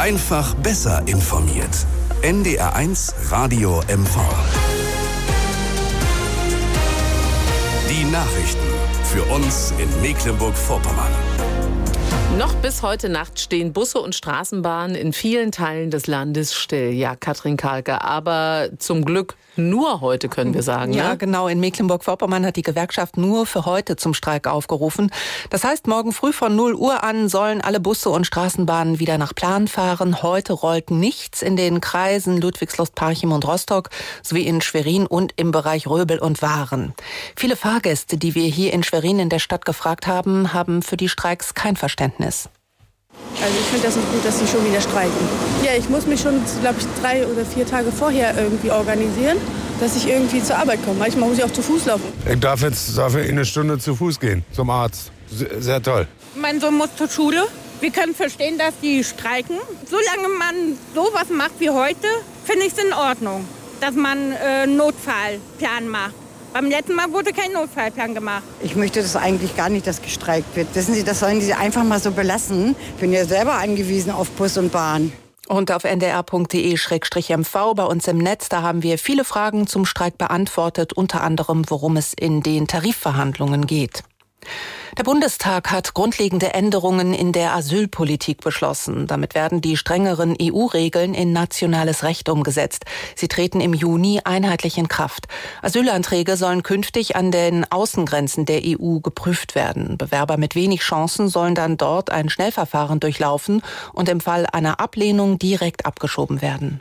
Einfach besser informiert. NDR1 Radio MV. Die Nachrichten für uns in Mecklenburg-Vorpommern. Noch bis heute Nacht stehen Busse und Straßenbahnen in vielen Teilen des Landes still. Ja, Katrin Kahlke, aber zum Glück nur heute, können wir sagen. Ja, ne? Genau. In Mecklenburg-Vorpommern hat die Gewerkschaft nur für heute zum Streik aufgerufen. Das heißt, morgen früh von 0 Uhr an sollen alle Busse und Straßenbahnen wieder nach Plan fahren. Heute rollt nichts in den Kreisen Ludwigslust, Parchim und Rostock sowie in Schwerin und im Bereich Röbel und Waren. Viele Fahrgäste, die wir hier in Schwerin in der Stadt gefragt haben, haben für die Streiks kein Verständnis. Also ich finde das nicht gut, dass sie schon wieder streiken. Ja, ich muss mich schon, glaube ich, 3 oder 4 Tage vorher irgendwie organisieren, dass ich irgendwie zur Arbeit komme. Manchmal muss ich auch zu Fuß laufen. Ich darf jetzt eine Stunde zu Fuß gehen zum Arzt. Sehr toll. Mein Sohn muss zur Schule. Wir können verstehen, dass die streiken. Solange man sowas macht wie heute, finde ich es in Ordnung, dass man einen Notfallplan macht. Beim letzten Mal wurde kein Notfallplan gemacht. Ich möchte das eigentlich gar nicht, dass gestreikt wird. Wissen Sie, das sollen Sie einfach mal so belassen. Ich bin ja selber angewiesen auf Bus und Bahn. Und auf ndr.de/mv bei uns im Netz, da haben wir viele Fragen zum Streik beantwortet, unter anderem, worum es in den Tarifverhandlungen geht. Der Bundestag hat grundlegende Änderungen in der Asylpolitik beschlossen. Damit werden die strengeren EU-Regeln in nationales Recht umgesetzt. Sie treten im Juni einheitlich in Kraft. Asylanträge sollen künftig an den Außengrenzen der EU geprüft werden. Bewerber mit wenig Chancen sollen dann dort ein Schnellverfahren durchlaufen und im Fall einer Ablehnung direkt abgeschoben werden.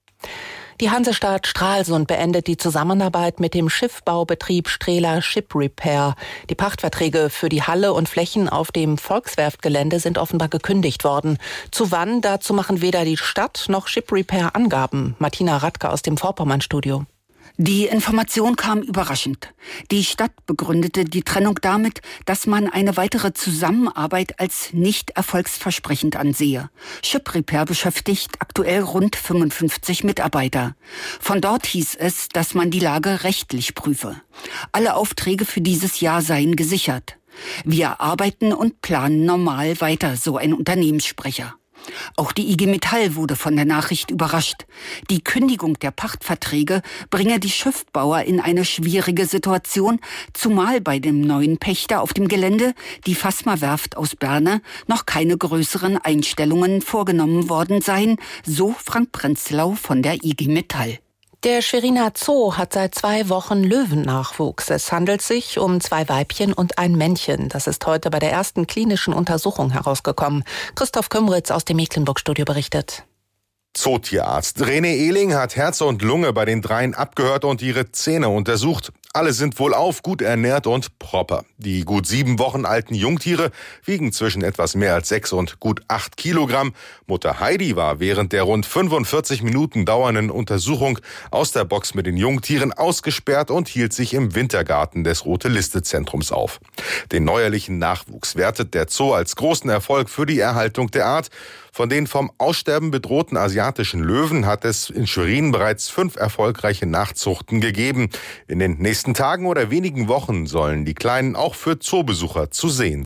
Die Hansestadt Stralsund beendet die Zusammenarbeit mit dem Schiffbaubetrieb Strela Ship Repair. Die Pachtverträge für die Halle und Flächen auf dem Volkswerftgelände sind offenbar gekündigt worden. Zu wann? Dazu machen weder die Stadt noch Ship Repair Angaben. Martina Radke aus dem Vorpommern-Studio. Die Information kam überraschend. Die Stadt begründete die Trennung damit, dass man eine weitere Zusammenarbeit als nicht erfolgsversprechend ansehe. Ship Repair beschäftigt aktuell rund 55 Mitarbeiter. Von dort hieß es, dass man die Lage rechtlich prüfe. Alle Aufträge für dieses Jahr seien gesichert. Wir arbeiten und planen normal weiter, so ein Unternehmenssprecher. Auch die IG Metall wurde von der Nachricht überrascht. Die Kündigung der Pachtverträge bringe die Schiffbauer in eine schwierige Situation, zumal bei dem neuen Pächter auf dem Gelände, die Fasma Werft aus Berne, noch keine größeren Einstellungen vorgenommen worden seien, so Frank Prenzlau von der IG Metall. Der Schweriner Zoo hat seit 2 Wochen Löwennachwuchs. Es handelt sich um 2 Weibchen und ein Männchen. Das ist heute bei der ersten klinischen Untersuchung herausgekommen. Christoph Kümritz aus dem Mecklenburg-Studio berichtet. Zootierarzt René Ehling hat Herz und Lunge bei den dreien abgehört und ihre Zähne untersucht. Alle sind wohlauf, gut ernährt und proper. Die gut 7 Wochen alten Jungtiere wiegen zwischen etwas mehr als 6 und gut 8 Kilogramm. Mutter Heidi war während der rund 45 Minuten dauernden Untersuchung aus der Box mit den Jungtieren ausgesperrt und hielt sich im Wintergarten des Rote-Liste-Zentrums auf. Den neuerlichen Nachwuchs wertet der Zoo als großen Erfolg für die Erhaltung der Art. Von den vom Aussterben bedrohten asiatischen Löwen hat es in Schwerin bereits 5 erfolgreiche Nachzuchten gegeben. In den nächsten Tagen oder wenigen Wochen sollen die Kleinen auch für Zoobesucher zu sehen